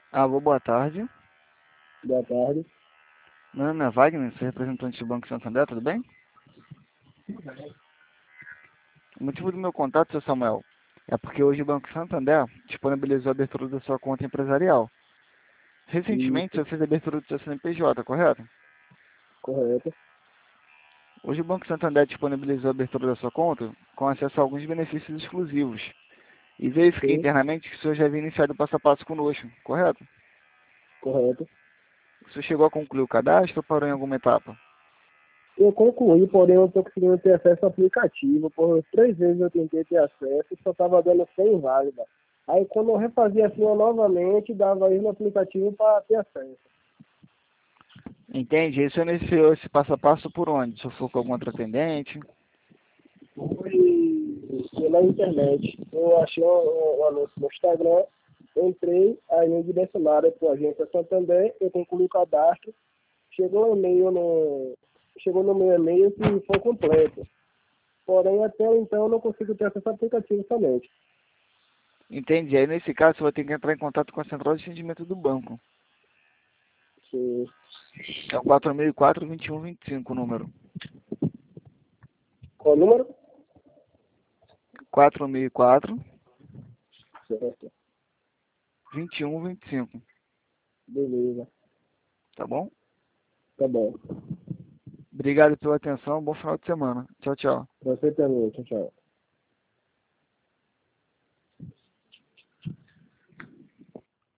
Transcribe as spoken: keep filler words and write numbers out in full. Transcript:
Alô, boa tarde. Boa tarde. Meu nome é Wagner, sou representante do Banco Santander, tudo bem? O motivo do meu contato, seu Samuel, é porque hoje o Banco Santander disponibilizou a abertura da sua conta empresarial. Recentemente, Isso, você fez a abertura do seu C N P J, correto? correto. Hoje o Banco Santander disponibilizou a abertura da sua conta com acesso a alguns benefícios exclusivos. E verifiquei Sim, internamente que o senhor já havia iniciado o passo a passo conosco, correto? correto. O senhor chegou a concluir o cadastro ou parou em alguma etapa? Eu concluí, porém eu não estou conseguindo ter acesso ao aplicativo. Por três vezes eu tentei ter acesso e só estava dando sem válida. Aí quando eu refazia assim eu novamente, dava aí no aplicativo para ter acesso. Entende? E o senhor iniciou esse passo a passo por onde? O senhor foi com algum outro atendente? Fui pela internet. Eu achei um, um anúncio no Instagram, entrei, aí me direcionaram para a agência Santander, eu concluí o cadastro, chegou um e-mail no. Chegou no meu e-mail que foi completo. Porém, até então, eu não consigo ter acesso ao aplicativo somente. Entende? Aí nesse caso você vai ter que entrar em contato com a central de atendimento do banco. Sim. É o quatro mil e quatro, vinte e um vinte e cinco o número. Qual o número? quatro mil e quatro, Certo. vinte e um vinte e cinco. Beleza. Tá bom? Tá bom. Obrigado pela atenção. Bom final de semana. Tchau, tchau. Você também. Tchau, tchau.